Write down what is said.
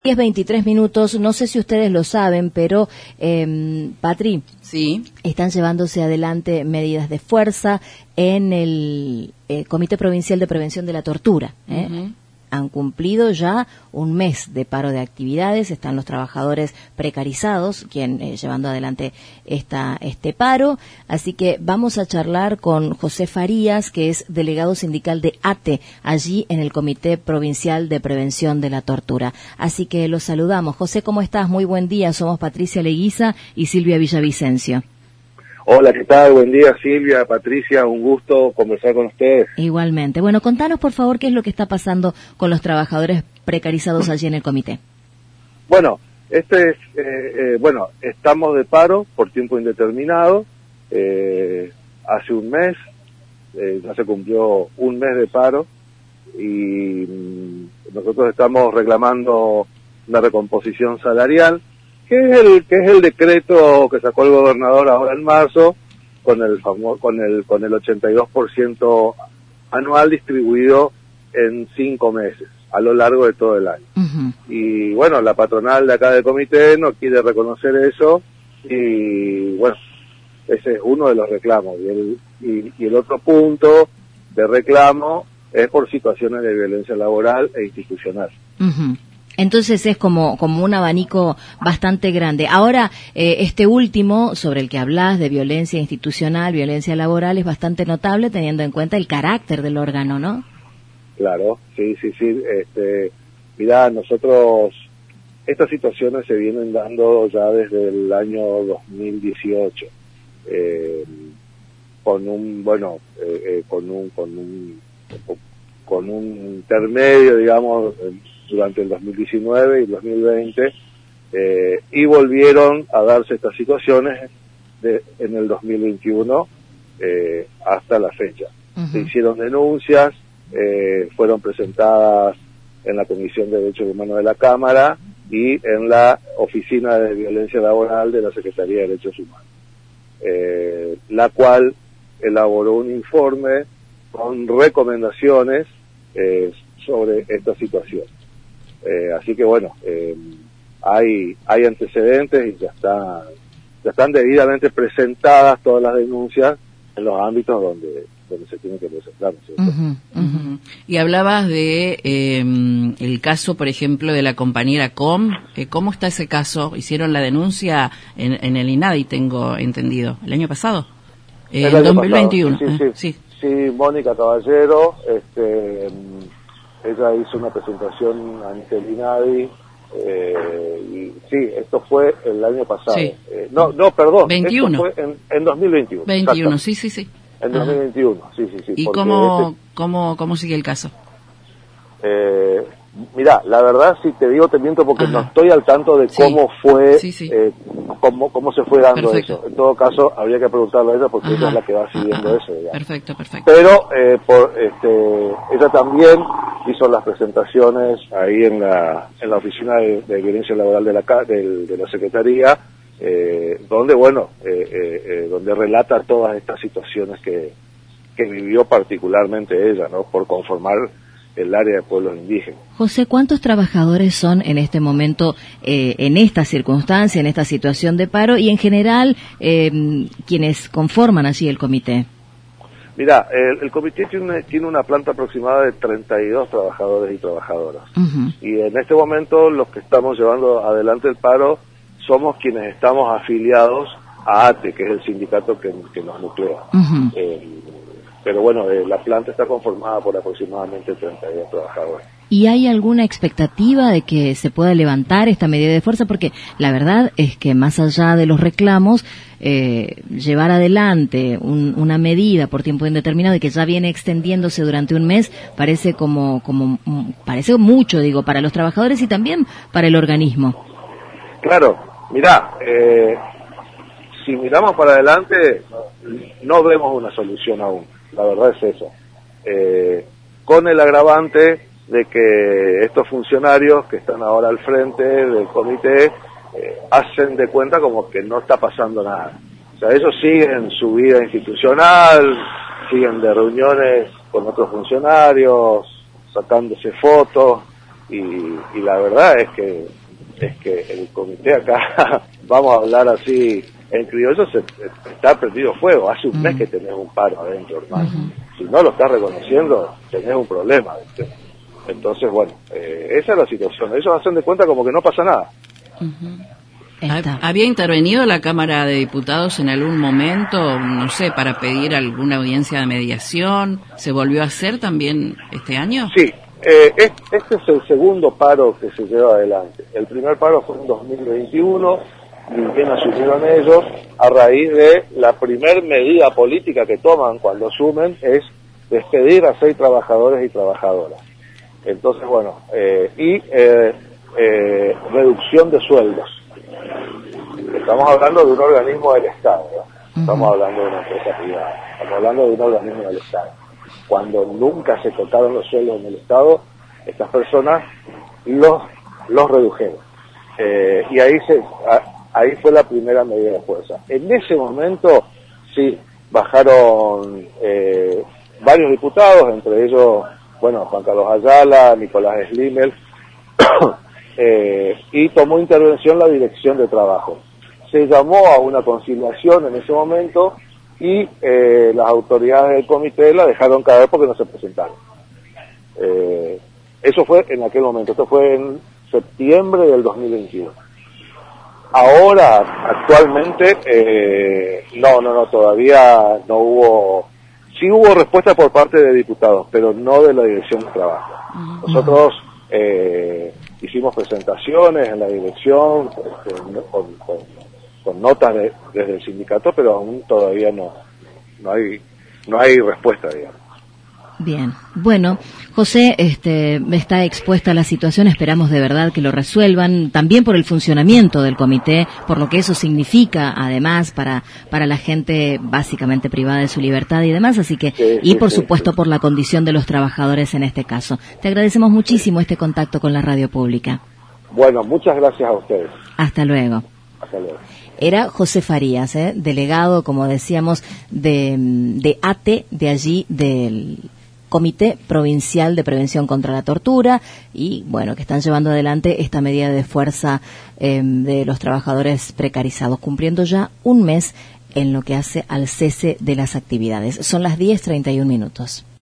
10:23, no sé si ustedes lo saben, pero Patri, sí, están llevándose adelante medidas de fuerza en el Comité Provincial de Prevención de la Tortura. Han cumplido ya un mes de paro de actividades, están los trabajadores precarizados llevando adelante este paro, así que vamos a charlar con José Farías, que es delegado sindical de ATE, allí en el Comité Provincial de Prevención de la Tortura. Así que los saludamos. José, ¿cómo estás? Muy buen día, somos Patricia Leguiza y Silvia Villavicencio. Hola, ¿qué tal? Buen día, Silvia, Patricia, un gusto conversar con ustedes. Igualmente. Bueno, contanos, por favor, qué es lo que está pasando con los trabajadores precarizados allí en el comité. Bueno, estamos de paro por tiempo indeterminado. Hace un mes, ya se cumplió un mes de paro y nosotros estamos reclamando una recomposición salarial, que es el decreto que sacó el gobernador ahora en marzo, con el 82% anual distribuido en 5 meses, a lo largo de todo el año. Y bueno, la patronal de acá del comité no quiere reconocer eso, y bueno, ese es uno de los reclamos. Y el otro punto de reclamo es por situaciones de violencia laboral e institucional. Entonces es como un abanico bastante grande. Ahora, este último, sobre el que hablas, de violencia institucional, violencia laboral, es bastante notable teniendo en cuenta el carácter del órgano, ¿no? Claro, sí. Mirá, nosotros, estas situaciones se vienen dando ya desde el año 2018, con un intermedio, digamos, durante el 2019 y el 2020, y volvieron a darse estas situaciones en el 2021 hasta la fecha. Se hicieron denuncias, fueron presentadas en la Comisión de Derechos Humanos de la Cámara y en la Oficina de Violencia Laboral de la Secretaría de Derechos Humanos, la cual elaboró un informe con recomendaciones sobre esta situación. Así que bueno, hay antecedentes y ya están debidamente presentadas todas las denuncias en los ámbitos donde se tienen que presentar, ¿no? Y hablabas de el caso, por ejemplo, de la compañera Com. ¿Cómo está ese caso? Hicieron la denuncia en el INADI, tengo entendido, el año pasado, en 2021. Sí, Mónica Caballero, ella hizo una presentación ante el INADI, y sí, esto fue el año pasado. Sí. Perdón, 21. Esto fue en 2021. 21, sí. En 2021, sí. ¿Y cómo sigue el caso? Mirá, la verdad, si te digo, te miento porque no estoy al tanto de cómo fue, cómo se fue dando eso. En todo caso, habría que preguntarle a ella porque ella es la que va siguiendo eso, digamos. Perfecto. Pero ella también hizo las presentaciones ahí en la Oficina de Violencia Laboral de la Secretaría, donde relata todas estas situaciones que vivió particularmente ella, ¿no? Por conformar el área de pueblos indígenas. José, ¿cuántos trabajadores son en este momento, en esta circunstancia, en esta situación de paro, y en general quienes conforman allí el comité? Mira, el comité tiene una planta aproximada de 32 trabajadores y trabajadoras. Y en este momento los que estamos llevando adelante el paro somos quienes estamos afiliados a ATE, que es el sindicato que nos nuclea. Pero bueno, la planta está conformada por aproximadamente 32 trabajadores. ¿Y hay alguna expectativa de que se pueda levantar esta medida de fuerza? Porque la verdad es que más allá de los reclamos, llevar adelante una medida por tiempo indeterminado y que ya viene extendiéndose durante un mes parece parece mucho, digo, para los trabajadores y también para el organismo. Claro, mirá, si miramos para adelante, no vemos una solución aún. La verdad es eso. Con el agravante de que estos funcionarios que están ahora al frente del comité hacen de cuenta como que no está pasando nada. O sea, ellos siguen su vida institucional, siguen de reuniones con otros funcionarios, sacándose fotos, y la verdad es que el comité acá, vamos a hablar así en criollo, está prendido fuego. Hace un mes que tenés un paro adentro, hermano. Si no lo estás reconociendo, tenés un problema, ¿viste? Entonces, bueno, esa es la situación. Ellos hacen de cuenta como que no pasa nada. ¿Había intervenido la Cámara de Diputados en algún momento, no sé, para pedir alguna audiencia de mediación? ¿Se volvió a hacer también este año? Sí, este es el segundo paro que se lleva adelante. El primer paro fue en 2021, y bien asumieron ellos, a raíz de la primer medida política que toman cuando asumen, es despedir a 6 trabajadores y trabajadoras. Entonces, bueno, reducción de sueldos. Estamos hablando de un organismo del Estado, ¿no? Estamos hablando de una empresa privada, estamos hablando de un organismo del Estado. Cuando nunca se tocaron los sueldos en el Estado, estas personas los redujeron. Y ahí fue la primera medida de fuerza. En ese momento, sí, bajaron varios diputados, entre ellos, bueno, Juan Carlos Ayala, Nicolás Slimel, y tomó intervención la Dirección de Trabajo. Se llamó a una conciliación en ese momento y las autoridades del comité la dejaron caer porque no se presentaron. Eso fue en aquel momento, esto fue en septiembre del 2021. Ahora, actualmente, no, todavía no hubo. Sí hubo respuesta por parte de diputados, pero no de la Dirección de Trabajo. Nosotros hicimos presentaciones en la dirección con notas desde el sindicato, pero aún todavía no hay respuesta, digamos. Bien, bueno, José, está expuesta la situación, esperamos de verdad que lo resuelvan, también por el funcionamiento del comité, por lo que eso significa, además, para la gente básicamente privada de su libertad y demás, así que, por supuesto, por la condición de los trabajadores en este caso. Te agradecemos muchísimo este contacto con la radio pública. Bueno, muchas gracias a ustedes. Hasta luego. Hasta luego. Era José Farías, delegado, como decíamos, de ATE, de allí, del Comité Provincial de Prevención contra la Tortura, y bueno, que están llevando adelante esta medida de fuerza de los trabajadores precarizados, cumpliendo ya un mes en lo que hace al cese de las actividades. Son las 10:31.